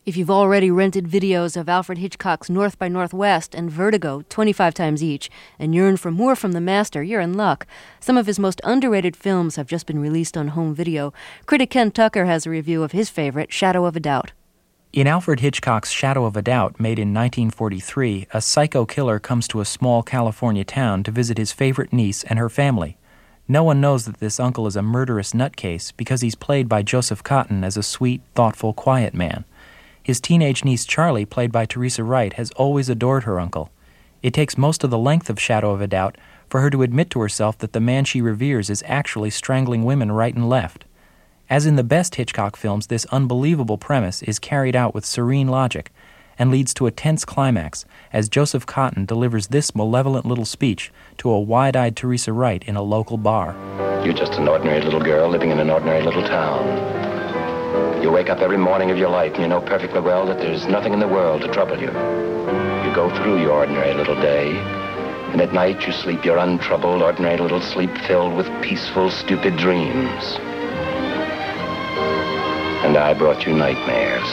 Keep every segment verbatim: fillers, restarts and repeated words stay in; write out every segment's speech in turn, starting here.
If you've already rented videos of Alfred Hitchcock's North by Northwest and Vertigo twenty-five times each and yearn for more from the master, you're in luck. Some of his most underrated films have just been released on home video. Critic Ken Tucker has a review of his favorite, Shadow of a Doubt. In Alfred Hitchcock's Shadow of a Doubt, made in nineteen forty-three, a psycho killer comes to a small California town to visit his favorite niece and her family. No one knows that this uncle is a murderous nutcase because he's played by Joseph Cotten as a sweet, thoughtful, quiet man. His teenage niece Charlie, played by Teresa Wright, has always adored her uncle. It takes most of the length of Shadow of a Doubt for her to admit to herself that the man she reveres is actually strangling women right and left. As in the best Hitchcock films, this unbelievable premise is carried out with serene logic and leads to a tense climax as Joseph Cotten delivers this malevolent little speech to a wide-eyed Teresa Wright in a local bar. You're just an ordinary little girl living in an ordinary little town. You wake up every morning of your life and you know perfectly well that there's nothing in the world to trouble you. You go through your ordinary little day, and at night you sleep your untroubled, ordinary little sleep filled with peaceful, stupid dreams. And I brought you nightmares.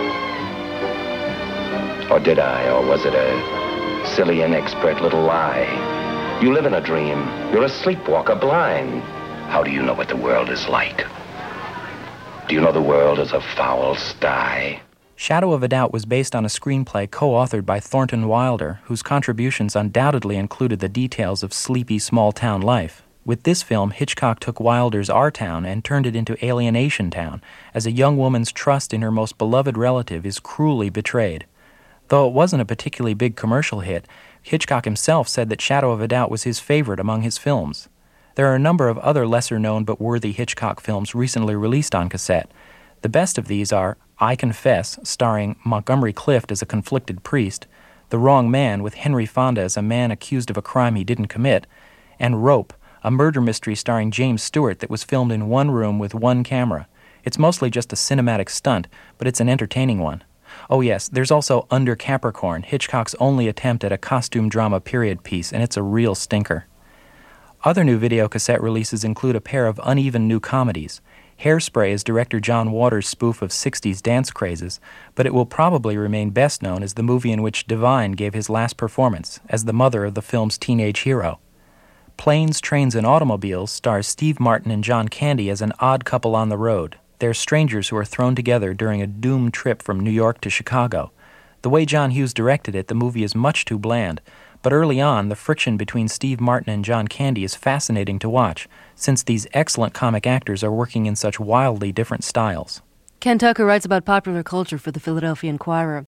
Or did I? Or was it a silly, inexpert little lie? You live in a dream. You're a sleepwalker, blind. How do you know what the world is like? Do you know the world is a foul sty? Shadow of a Doubt was based on a screenplay co-authored by Thornton Wilder, whose contributions undoubtedly included the details of sleepy small-town life. With this film, Hitchcock took Wilder's Our Town and turned it into Alienation Town, as a young woman's trust in her most beloved relative is cruelly betrayed. Though it wasn't a particularly big commercial hit, Hitchcock himself said that Shadow of a Doubt was his favorite among his films. There are a number of other lesser-known but worthy Hitchcock films recently released on cassette. The best of these are I Confess, starring Montgomery Clift as a conflicted priest, The Wrong Man with Henry Fonda as a man accused of a crime he didn't commit, and Rope, a murder mystery starring James Stewart that was filmed in one room with one camera. It's mostly just a cinematic stunt, but it's an entertaining one. Oh yes, there's also Under Capricorn, Hitchcock's only attempt at a costume drama period piece, and it's a real stinker. Other new videocassette releases include a pair of uneven new comedies. Hairspray is director John Waters' spoof of sixties dance crazes, but it will probably remain best known as the movie in which Divine gave his last performance, as the mother of the film's teenage hero. Planes, Trains, and Automobiles stars Steve Martin and John Candy as an odd couple on the road. They're strangers who are thrown together during a doomed trip from New York to Chicago. The way John Hughes directed it, the movie is much too bland, but early on, the friction between Steve Martin and John Candy is fascinating to watch, since these excellent comic actors are working in such wildly different styles. Ken Tucker writes about popular culture for the Philadelphia Inquirer.